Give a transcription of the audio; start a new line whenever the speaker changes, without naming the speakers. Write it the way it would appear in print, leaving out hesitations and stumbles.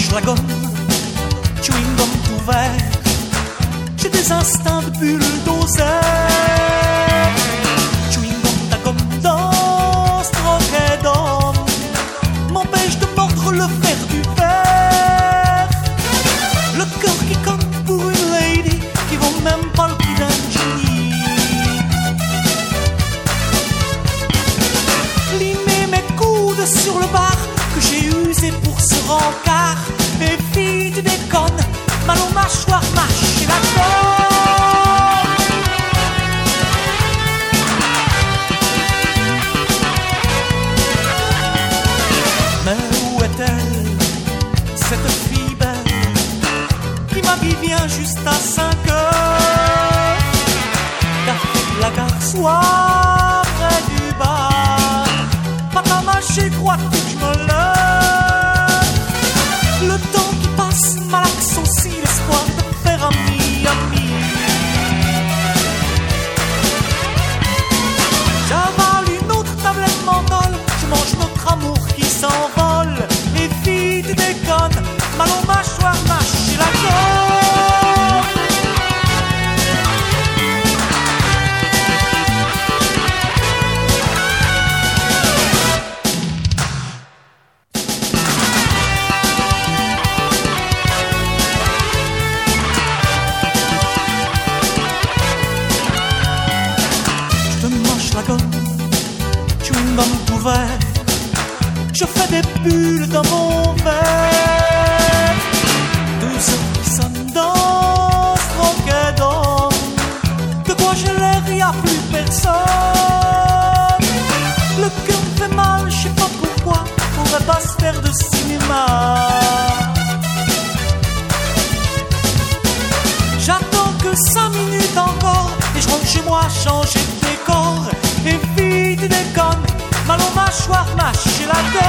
mange la gomme, chewing gum tout vert. J'ai des instincts de bulldozer. Chewing gum, ta gomme danse, troquet d'homme m'empêche de mordre le fer du fer. Le cœur qui compte pour une lady qui vaut même pas le prix d'un génie. Limer mes coudes sur le bar que j'ai usé pour ce rencard. Mes filles, tu déconnes, mal aux mâchoires, mâcher la gomme. Mais où est-elle, cette fille belle qui ma vie vient juste à 5 heures? Café de la gare, soir près du bar. Papa mâché, crois-tu que je me lève? Le temps qui passe malaxe aussi l'espoir de faire ami, ami. J'avale une autre tablette mentale, je mange notre amour qui s'envole. Les filles, tu déconnes, mal aux mâchoires, mâcher la gomme. Chewing gum tout vert, je fais des bulles dans mon verre. 2 heures qui sonnent dans ce troquet d'homme. De quoi j'ai l'air, y'a plus personne. Le cœur me fait mal, je sais pas pourquoi. Faudrait pas se faire de cinéma. J'attends que 5 minutes encore et je rentre chez moi changer de décor. Et vite, tu déconnes, mal aux mâchoires, mâcher la gomme.